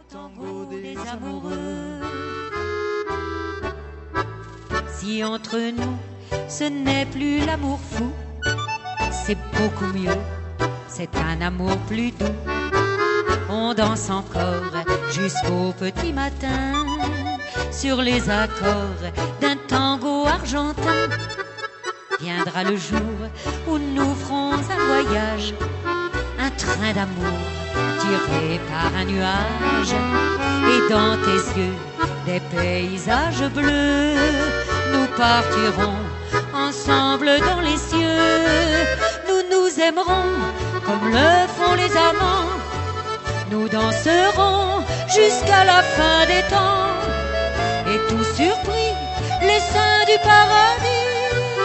tango des amoureux. Si entre nous ce n'est plus l'amour fou, c'est beaucoup mieux, c'est un amour plus doux. On danse encore jusqu'au petit matin sur les accords d'un tango argentin. Viendra le jour où nous ferons un voyage, un train d'amour tiré par un nuage, et dans tes yeux des paysages bleus. Nous partirons ensemble dans les cieux. Nous nous aimerons comme le font les amants. Nous danserons jusqu'à la fin des temps. Et tout surpris, les saints du paradis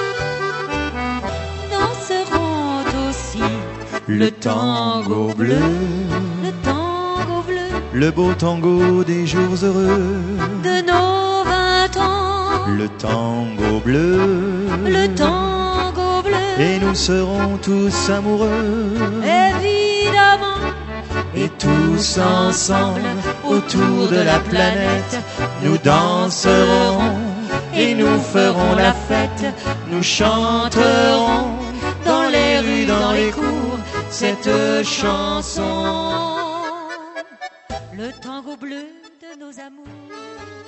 danseront aussi le tango bleu. Le tango bleu, le beau tango des jours heureux de nos 20 ans. Le tango bleu, le tango bleu, et nous serons tous amoureux, évidemment. Et tous ensemble, autour de la planète, nous danserons et nous ferons la fête. Nous chanterons dans les rues, dans les cours, cette chanson. Le tango bleu de nos amours.